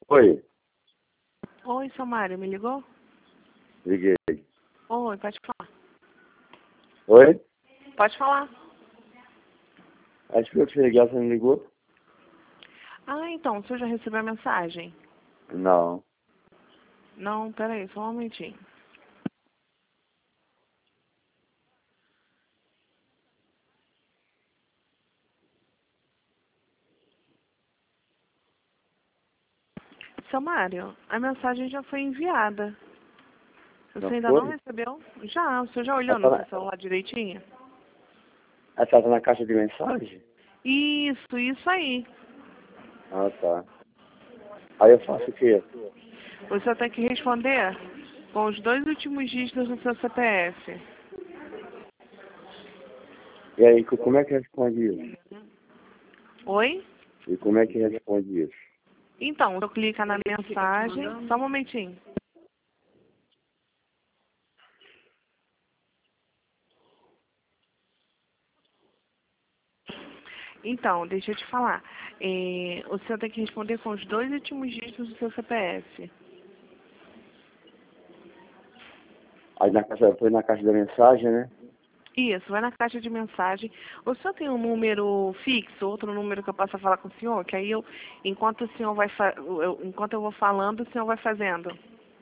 Oi, Oi, seu Mário, me ligou? liguei. Oi, pode falar. Oi? Pode falar. Acho que eu te liguei, você não ligou? Ah, então, você já recebeu a mensagem? Não. Não, peraí, só um momentinho. Seu Mário, a mensagem já foi enviada. Não Você ainda não foi? recebeu? Já, você já olhou Ela no tá seu celular direitinho? ela tá na caixa de mensagem? Isso aí. Ah, tá. Aí eu faço o quê? Você tem que responder com os 2 últimos dígitos do seu CPF. E aí, como é que responde isso? Oi? E como é que responde isso? Então, você clica na mensagem. Só um momentinho. Então, deixa eu te falar. O senhor tem que responder com os 2 últimos dígitos do seu CPF. Aí foi na caixa da mensagem, né? Isso, vai na caixa de mensagem. O senhor tem um número fixo, outro número que eu possa falar com o senhor? Que aí enquanto o senhor enquanto eu vou falando, o senhor vai fazendo.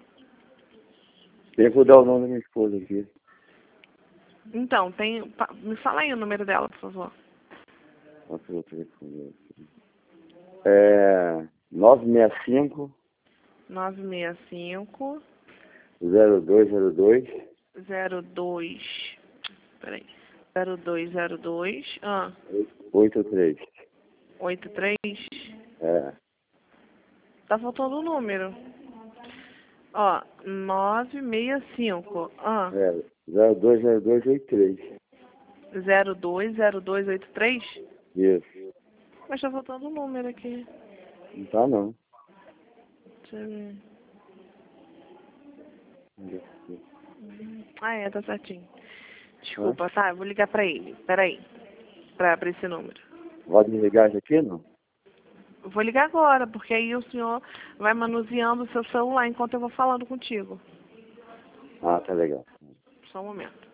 Eu vou dar o nome da minha esposa aqui. Então, me fala aí o número dela, por favor. Qual que é o telefone aqui? É 965 965 0202 02. Peraí. 0202 83. 83. É, Tá faltando um número. Ó, 965 020283. 020283. Isso. Mas tá faltando um número aqui. Não tá não. Deixa eu ver. Ah, é, tá certinho. Hã? Desculpa, tá? Eu vou ligar pra ele. Peraí. Pra esse número. Pode me ligar isso aqui, não? Eu vou ligar agora, porque aí o senhor vai manuseando o seu celular enquanto eu vou falando contigo. Ah, tá legal. Só um momento.